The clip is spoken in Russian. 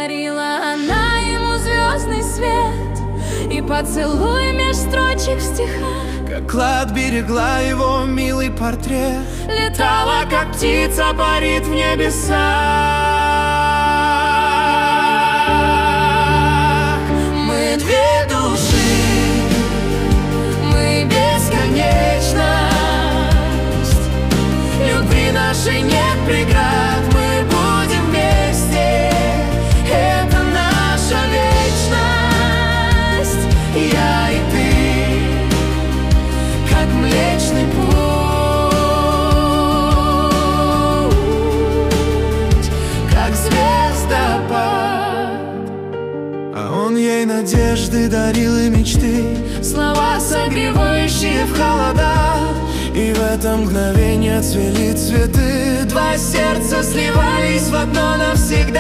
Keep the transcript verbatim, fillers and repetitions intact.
Дарила она ему звездный свет и поцелуй меж строчек в стихах. Как клад берегла его милый портрет, Летала, как птица, парит в небесах. Мы две души, мы бесконечность. Любви нашей нет преград, мы будем вместе. Это наша вечность, я и ты, как Млечный Путь, как звездопад. а он ей надежды дарил и мечты, Слова, согревающие в холода. и в это мгновение цвели цветы. Два сердца сливались в одно навсегда.